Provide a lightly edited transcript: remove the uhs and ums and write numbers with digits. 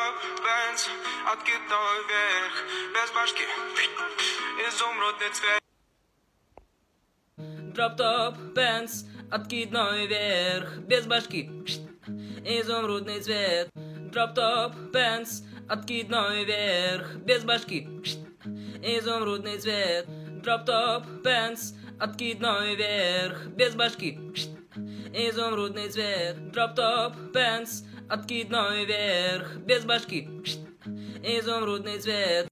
Дроп-топ, Бенц, откидной вверх, без башки, изумрудный цвет. Дроп-топ, Бенц, откидной вверх, без башки, изумрудный цвет. Дроп-топ, Бенц, откидной вверх, без башки, изумрудный цвет. Дроп-топ, Бенц, откидной вверх, без башки, изумрудный цвет. Дроп-топ, Бенц, откидной вверх, без башки, изумрудный цвет.